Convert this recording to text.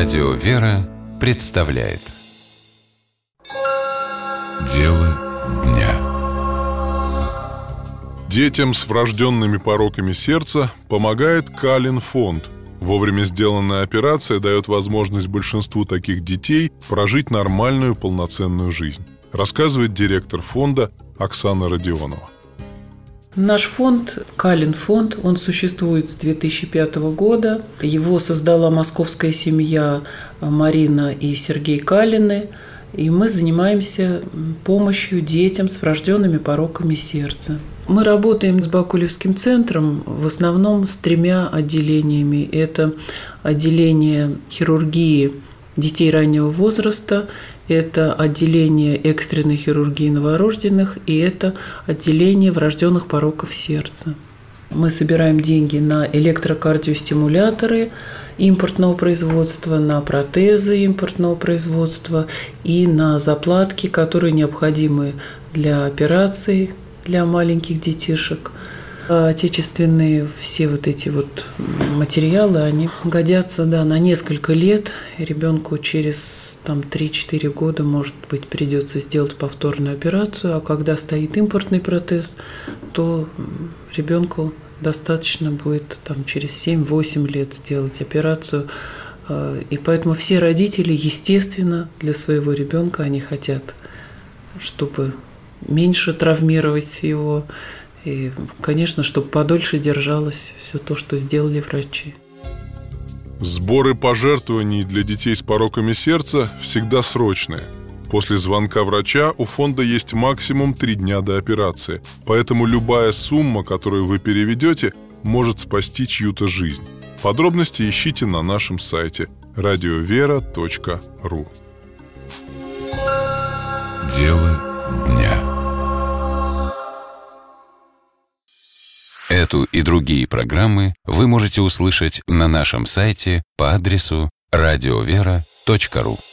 Радио «Вера» представляет Дело дня. Детям с врожденными пороками сердца помогает Калин фонд. Вовремя сделанная операция дает возможность большинству таких детей прожить нормальную полноценную жизнь, рассказывает директор фонда Оксана Родионова. Наш фонд, Калин фонд, он существует с 2005 года. Его создала московская семья Марина и Сергей Калины. И мы занимаемся помощью детям с врожденными пороками сердца. Мы работаем с Бакулевским центром в основном с 3 отделениями. Это отделение хирургии детей раннего возраста, это отделение экстренной хирургии новорожденных и это отделение врожденных пороков сердца. Мы собираем деньги на электрокардиостимуляторы импортного производства, на протезы импортного производства и на заплатки, которые необходимы для операций для маленьких детишек. Отечественные все вот эти вот материалы, они годятся на несколько лет. Ребенку через 3-4 года, может быть, придется сделать повторную операцию, а когда стоит импортный протез, то ребенку достаточно будет через 7-8 лет сделать операцию. И поэтому все родители, естественно, для своего ребенка они хотят, чтобы меньше травмировать его, и, конечно, чтобы подольше держалось все то, что сделали врачи. Сборы пожертвований для детей с пороками сердца всегда срочные. После звонка врача у фонда есть максимум 3 дня до операции. Поэтому любая сумма, которую вы переведете, может спасти чью-то жизнь. Подробности ищите на нашем сайте radiovera.ru. Дело дня. Эту и другие программы вы можете услышать на нашем сайте по адресу radiovera.ru.